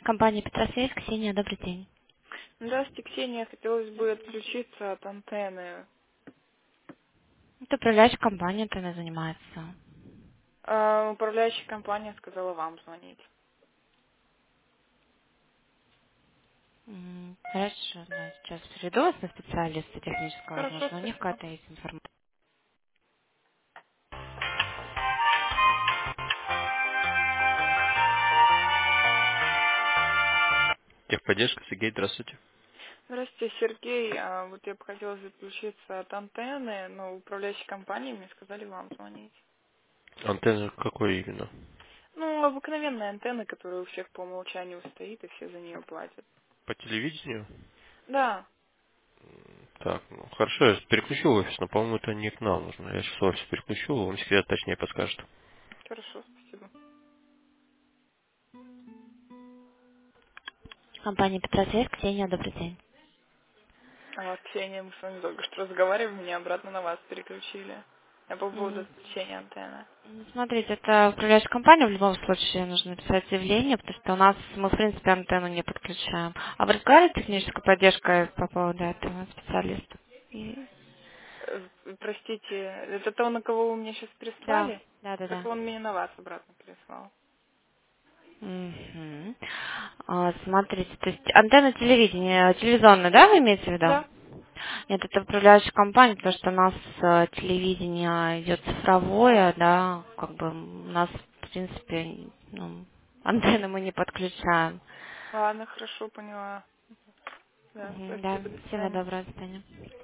Компания Петросвязь, Ксения, добрый день. Здравствуйте, Ксения. Хотелось бы отключиться от антенны. Это управляющая компания, это она занимается. Управляющая компания сказала вам звонить. Хорошо, да, сейчас перейду вас на специалиста технического, Хорошо, возможно, у них спасибо. какая-то есть информация. Техподдержка, Сергей, здравствуйте. Здравствуйте, Сергей. Вот я бы хотела отключиться от антенны, но управляющей компании мне сказали вам звонить. Антенна какой именно? Ну, обыкновенная антенна, которая у всех по умолчанию стоит, и все за нее платят. По телевидению? Да, Так, ну хорошо, я переключу в офис, но, по-моему, это не к нам нужно. Я сейчас в офис переключу, вам секретарь точнее подскажет. хорошо, спасибо. Компания Петросвязь, Ксения, добрый день. Ксения, мы с вами только что разговаривали, меня обратно на вас переключили. Я по поводу Мгм. отключения антенны. Смотрите, это управляющая компания, в любом случае нужно написать заявление, потому что у нас, мы, в принципе, антенну не подключаем. А вы разговаривали с технической поддержкой по поводу этого специалиста? Простите, это то, на кого вы мне сейчас Да, прислали? да, да, Так да. он меня на вас обратно переслал. Мгм. Смотрите, то есть антенна телевидения, телевизионная, да, вы имеете в виду? Да. Нет, это управляющая компания, потому что у нас телевидение идет цифровое, да, как бы у нас, в принципе, ну, антенны мы не подключаем. Ладно, хорошо, поняла. Да, Мгм, да, спасибо, до всего свидания. доброго, до свидания.